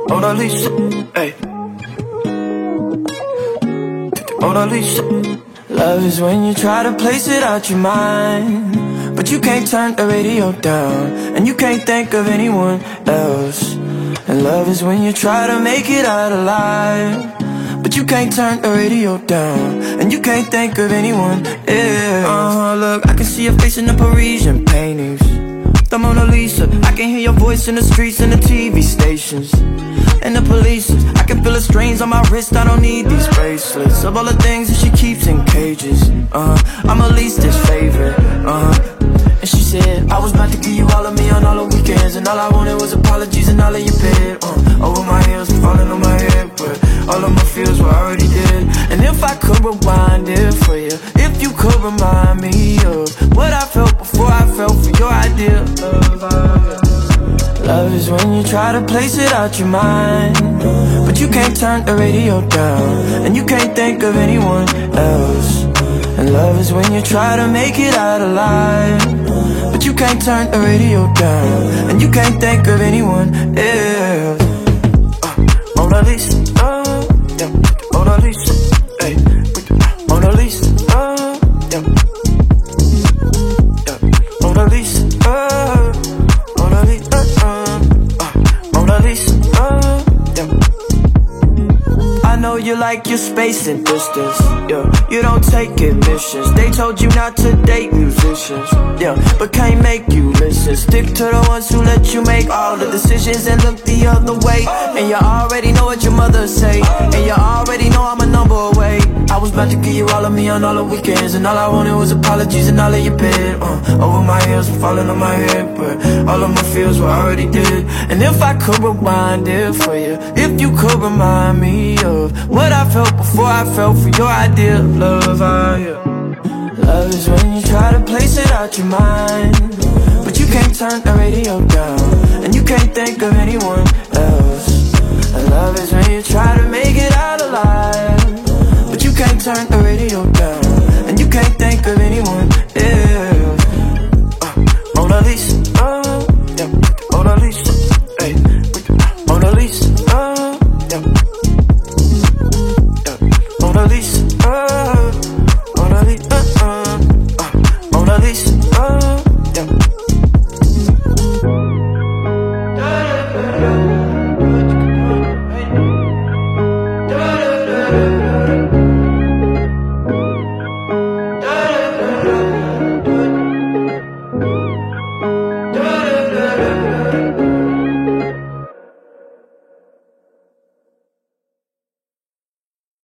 Mona Lisa, hey. Mona Lisa. Love is when you try to place it out your mind, but you can't turn the radio down, and you can't think of anyone else. And love is when you try to make it out alive, but you can't turn the radio down, and you can't think of anyone else. Look, I can see your face in the Parisian paintings, the Mona Lisa. I can hear your voice in the streets and the TV stations and the police. I can feel the strains on my wrist. I don't need these bracelets of all the things that she keeps in cages. I'm her least's favorite. And she said I was about to give you all of me on all the weekends, and all I wanted was apologies and all of your bed. Over my heels, falling on my head, but all of my feels were already dead. And if I could rewind it for you, if you could remind me of what I felt before I fell for your idea of love. Love is when you try to place it out your mind, but you can't turn the radio down, and you can't think of anyone else. And love is when you try to make it out alive, but you can't turn the radio down, and you can't think of anyone else. Mona Lisa, yeah. Mona Lisa, hey. Mona Lisa, yeah. Yeah. Mona Lisa, Mona Lisa, Mona Lisa, yeah. I know you like your space and distance, yeah. You don't take admissions. They told you not to date musicians, yeah, but can't make you listen. Stick to the ones who let you make all the decisions and look the other way. And you already know what your mother say, and you already know I'm a number away. I was about to give you all of me on all the weekends, and all I wanted was apologies and all of your bed. Over my heels, falling on my head, but all of my feels were already dead. And if I could rewind it for you, if you could remind me of what I felt before I fell for your idea of love. Love is when you try to place it out your mind, but you can't turn the radio down, and you can't think of anyone else. And love is when you try to make it out alive, but you can't turn the radio down, and you can't think of anyone else. Mona Lisa.